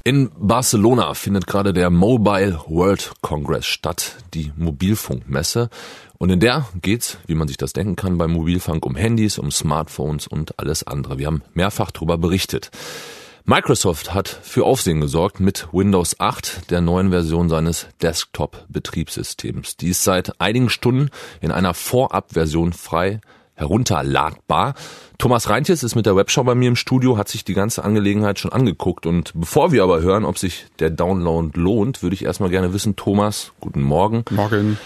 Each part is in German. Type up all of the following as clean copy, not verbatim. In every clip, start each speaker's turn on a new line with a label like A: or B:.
A: In Barcelona findet gerade der Mobile World Congress statt, die Mobilfunkmesse. Und in der geht's, wie man sich das denken kann, beim Mobilfunk um Handys, um Smartphones und alles andere. Wir haben mehrfach darüber berichtet. Microsoft hat für Aufsehen gesorgt mit Windows 8, der neuen Version seines Desktop-Betriebssystems. Die ist seit einigen Stunden in einer Vorabversion frei herunterladbar. Thomas Reintjes ist mit der Webshow bei mir im Studio, hat sich die ganze Angelegenheit schon angeguckt. Und bevor wir aber hören, ob sich der Download lohnt, würde ich erstmal gerne wissen, Thomas, guten Morgen.
B: Morgen.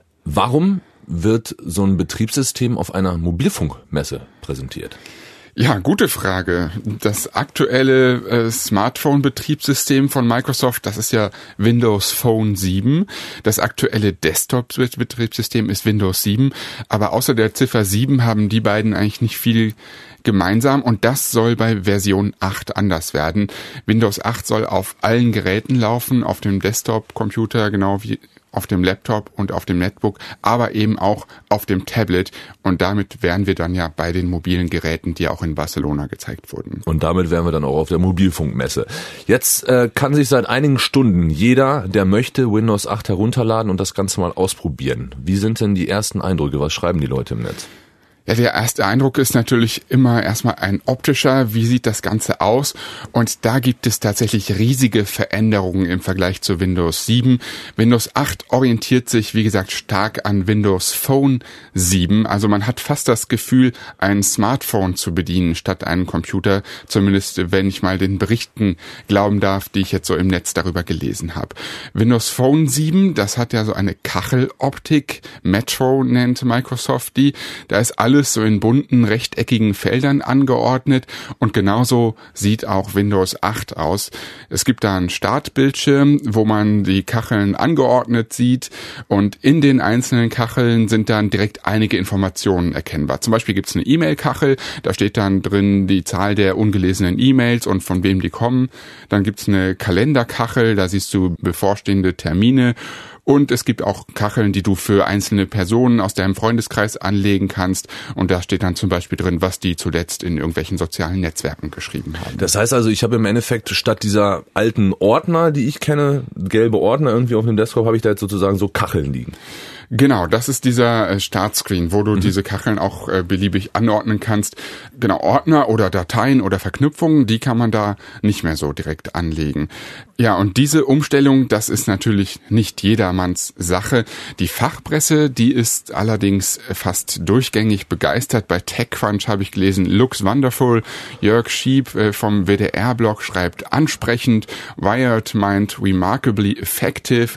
A: Warum wird so ein Betriebssystem auf einer Mobilfunkmesse präsentiert?
B: Ja, gute Frage. Das aktuelle Smartphone-Betriebssystem von Microsoft, das ist ja Windows Phone 7. Das aktuelle Desktop-Betriebssystem ist Windows 7. Aber außer der Ziffer 7 haben die beiden eigentlich nicht viel gemeinsam und das soll bei Version 8 anders werden. Windows 8 soll auf allen Geräten laufen, auf dem Desktop-Computer, genau wie auf dem Laptop und auf dem Netbook, aber eben auch auf dem Tablet. Und damit wären wir dann ja bei den mobilen Geräten, die auch in Barcelona gezeigt wurden.
A: Und damit wären wir dann auch auf der Mobilfunkmesse. Jetzt kann sich seit einigen Stunden jeder, der möchte, Windows 8 herunterladen und das Ganze mal ausprobieren. Wie sind denn die ersten Eindrücke? Was schreiben die Leute im Netz?
B: Ja, der erste Eindruck ist natürlich immer erstmal ein optischer. Wie sieht das Ganze aus? Und da gibt es tatsächlich riesige Veränderungen im Vergleich zu Windows 7. Windows 8 orientiert sich, wie gesagt, stark an Windows Phone 7. Also man hat fast das Gefühl, ein Smartphone zu bedienen statt einen Computer. Zumindest, wenn ich mal den Berichten glauben darf, die ich jetzt so im Netz darüber gelesen habe. Windows Phone 7, das hat ja so eine Kacheloptik. Metro nennt Microsoft die. Da ist alles so in bunten, rechteckigen Feldern angeordnet und genauso sieht auch Windows 8 aus. Es gibt da einen Startbildschirm, wo man die Kacheln angeordnet sieht und in den einzelnen Kacheln sind dann direkt einige Informationen erkennbar. Zum Beispiel gibt es eine E-Mail-Kachel, da steht dann drin die Zahl der ungelesenen E-Mails und von wem die kommen. Dann gibt es eine Kalenderkachel, da siehst du bevorstehende Termine. Und es gibt auch Kacheln, die du für einzelne Personen aus deinem Freundeskreis anlegen kannst. Und da steht dann zum Beispiel drin, was die zuletzt in irgendwelchen sozialen Netzwerken geschrieben haben.
A: Das heißt also, ich habe im Endeffekt statt dieser alten Ordner, die ich kenne, gelbe Ordner irgendwie auf dem Desktop, habe ich da jetzt sozusagen so Kacheln liegen.
B: Genau, das ist dieser Startscreen, wo du diese Kacheln auch beliebig anordnen kannst. Genau, Ordner oder Dateien oder Verknüpfungen, die kann man da nicht mehr so direkt anlegen. Ja, und diese Umstellung, das ist natürlich nicht jedermanns Sache. Die Fachpresse, die ist allerdings fast durchgängig begeistert. Bei TechCrunch habe ich gelesen, looks wonderful. Jörg Schieb vom WDR-Blog schreibt ansprechend. Wired meint remarkably effective.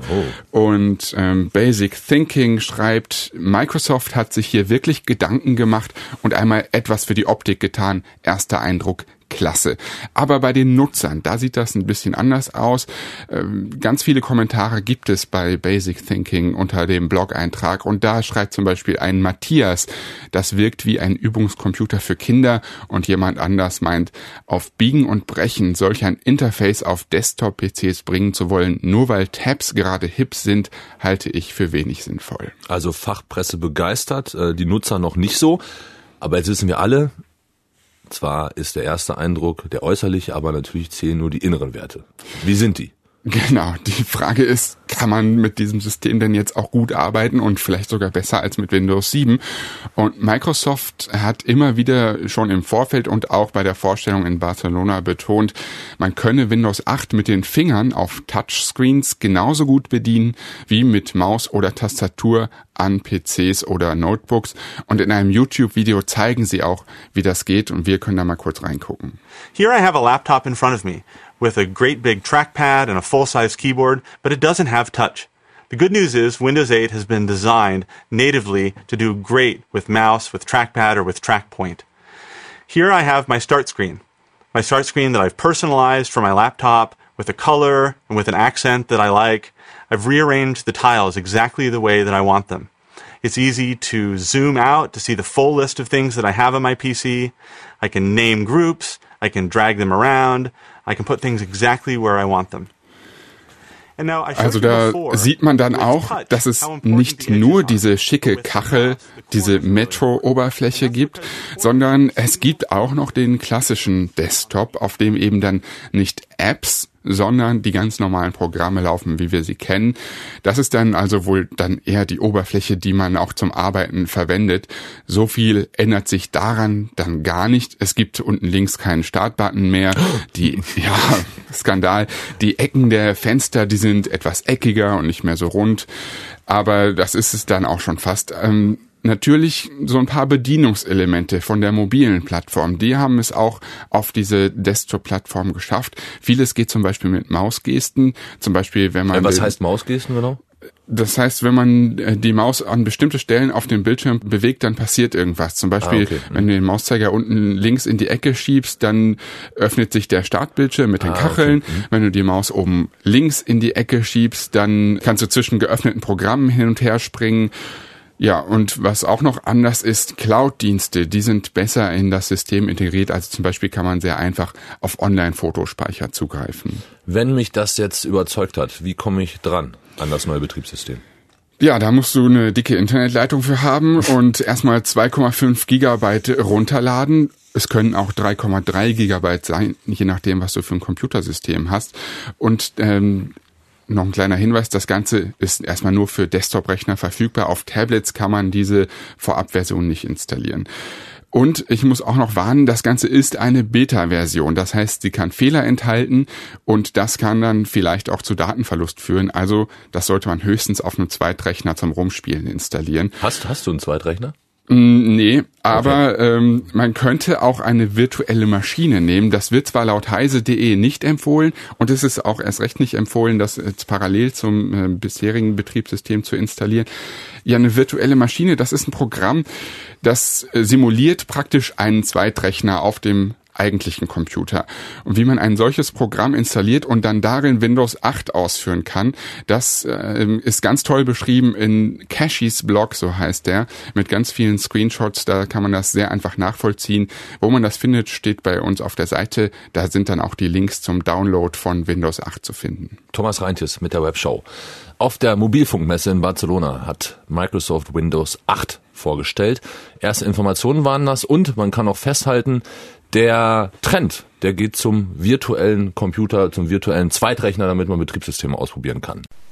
B: Und Basic Thinking schreibt, Microsoft hat sich hier wirklich Gedanken gemacht und einmal etwas für die Optik getan. Erster Eindruck, klasse. Aber bei den Nutzern, da sieht das ein bisschen anders aus. Ganz viele Kommentare gibt es bei Basic Thinking unter dem Blog-Eintrag und da schreibt zum Beispiel ein Matthias, das wirkt wie ein Übungscomputer für Kinder und jemand anders meint, auf Biegen und Brechen solch ein Interface auf Desktop-PCs bringen zu wollen, nur weil Tabs gerade hip sind, halte ich für wenig sinnvoll.
A: Also Fachpresse begeistert, die Nutzer noch nicht so, aber jetzt wissen wir alle, zwar ist der erste Eindruck der äußerliche, aber natürlich zählen nur die inneren Werte. Wie sind die?
B: Genau, die Frage ist, kann man mit diesem System denn jetzt auch gut arbeiten und vielleicht sogar besser als mit Windows 7? Und Microsoft hat immer wieder schon im Vorfeld und auch bei der Vorstellung in Barcelona betont, man könne Windows 8 mit den Fingern auf Touchscreens genauso gut bedienen wie mit Maus oder Tastatur an PCs oder Notebooks. Und in einem YouTube-Video zeigen sie auch, wie das geht und wir können da mal kurz reingucken.
C: Here I have a laptop in front of me with a great big trackpad and a full-size keyboard, but it doesn't have touch. The good news is Windows 8 has been designed natively to do great with mouse, with trackpad, or with trackpoint. Here I have my start screen that I've personalized for my laptop with a color and with an accent that I like. I've rearranged the tiles exactly the way that I want them. It's easy to zoom out to see the full list of things that I have on my PC. I can name groups, I can drag them around, I can put things exactly where I want them.
B: Also da sieht man dann auch, dass es nicht nur diese schicke Kachel, diese Metro-Oberfläche gibt, sondern es gibt auch noch den klassischen Desktop, auf dem eben dann nicht Apps sondern die ganz normalen Programme laufen, wie wir sie kennen. Das ist dann also wohl dann eher die Oberfläche, die man auch zum Arbeiten verwendet. So viel ändert sich daran dann gar nicht. Es gibt unten links keinen Startbutton mehr. Skandal. Die Ecken der Fenster, die sind etwas eckiger und nicht mehr so rund. Aber das ist es dann auch schon fast. Natürlich so ein paar Bedienungselemente von der mobilen Plattform. Die haben es auch auf diese Desktop-Plattform geschafft. Vieles geht zum Beispiel mit Mausgesten. Zum Beispiel, wenn man...
A: Was heißt Mausgesten genau?
B: Das heißt, wenn man die Maus an bestimmte Stellen auf dem Bildschirm bewegt, dann passiert irgendwas. Zum Beispiel, wenn du den Mauszeiger unten links in die Ecke schiebst, dann öffnet sich der Startbildschirm mit den Kacheln. Okay. Wenn du die Maus oben links in die Ecke schiebst, dann kannst du zwischen geöffneten Programmen hin und her springen. Ja, und was auch noch anders ist, Cloud-Dienste, die sind besser in das System integriert. Also zum Beispiel kann man sehr einfach auf Online-Fotospeicher zugreifen.
A: Wenn mich das jetzt überzeugt hat, wie komme ich dran an das neue Betriebssystem?
B: Ja, da musst du eine dicke Internetleitung für haben und erstmal 2,5 Gigabyte runterladen. Es können auch 3,3 Gigabyte sein, je nachdem, was du für ein Computersystem hast. Und noch ein kleiner Hinweis, das Ganze ist erstmal nur für Desktop-Rechner verfügbar. Auf Tablets kann man diese Vorabversion nicht installieren. Und ich muss auch noch warnen, das Ganze ist eine Beta-Version. Das heißt, sie kann Fehler enthalten und das kann dann vielleicht auch zu Datenverlust führen. Also das sollte man höchstens auf einem Zweitrechner zum Rumspielen installieren.
A: Hast du einen Zweitrechner?
B: Nee, aber okay. Man könnte auch eine virtuelle Maschine nehmen. Das wird zwar laut heise.de nicht empfohlen und es ist auch erst recht nicht empfohlen, das jetzt parallel zum bisherigen Betriebssystem zu installieren. Ja, eine virtuelle Maschine, das ist ein Programm, das simuliert praktisch einen Zweitrechner auf dem eigentlichen Computer. Und wie man ein solches Programm installiert und dann darin Windows 8 ausführen kann, das ist ganz toll beschrieben in Cashys Blog, so heißt der, mit ganz vielen Screenshots. Da kann man das sehr einfach nachvollziehen. Wo man das findet, steht bei uns auf der Seite. Da sind dann auch die Links zum Download von Windows 8 zu finden.
A: Thomas Reintjes mit der Webshow. Auf der Mobilfunkmesse in Barcelona hat Microsoft Windows 8 vorgestellt. Erste Informationen waren das und man kann auch festhalten, der Trend, der geht zum virtuellen Computer, zum virtuellen Zweitrechner, damit man Betriebssysteme ausprobieren kann.